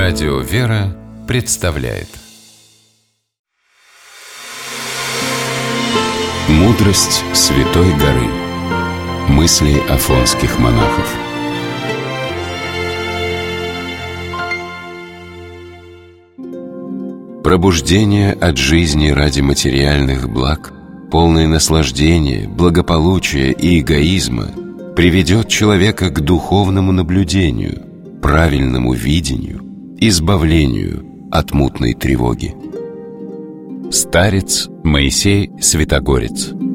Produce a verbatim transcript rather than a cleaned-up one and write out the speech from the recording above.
Радио «Вера» представляет «Мудрость Святой горы». Мысли афонских монахов. Пробуждение от жизни ради материальных благ, полное наслаждения, благополучия и эгоизма приведет человека к духовному наблюдению, правильному видению, избавлению от мутной тревоги. Старец Моисей Святогорец.